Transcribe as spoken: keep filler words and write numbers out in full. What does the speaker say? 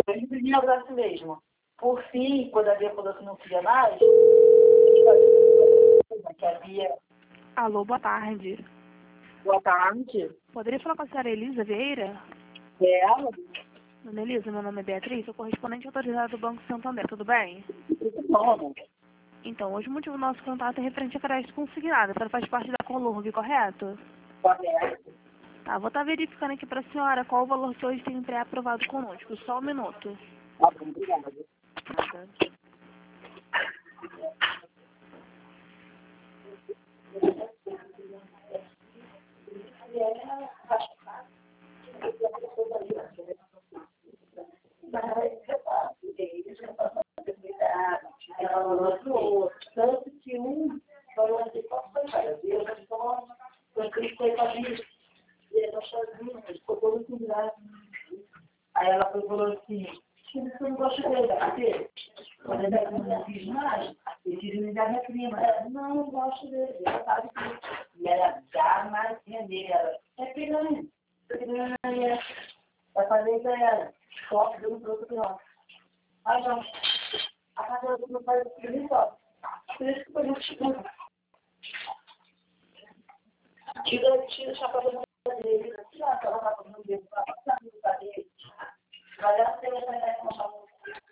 Imprimir o braço mesmo. Por fim, quando havia falou que não queria mais, que havia... Alô, boa tarde. Boa tarde. Poderia falar com a senhora Elisa Vieira? É ela? Dona Elisa, meu nome é Beatriz, sou correspondente autorizada do Banco Santander, tudo bem? Tudo bom. Então, hoje o motivo do nosso contato é referente a crédito consignado. A senhora faz parte da Colurg, correto? Correto. Tá, vou estar verificando aqui para a senhora qual o valor que hoje tem pré-aprovado conosco. Só um minuto. Tá bom, obrigada. Nada. Tanto que um falou assim, posso fazer? Eu já estou, eu cliquei para mim, ele está sozinho, ele ficou todo cuidado. Aí ela falou assim, você não gosta dele, dele? Quando ele não fiz mais, ele disse, me dá minha prima. Ela, não, não gosto dele, ela sabe que. E ela já mais tinha dele, ela, é piranha, piranha, vai fazer ganhar, só deu um produto pior. Ah, não. A casa não faz o que só. Por isso que eu escuto. Tira, tira o chapéu da mão dele, tira a capa da mão dele, vai passar no dele. Vai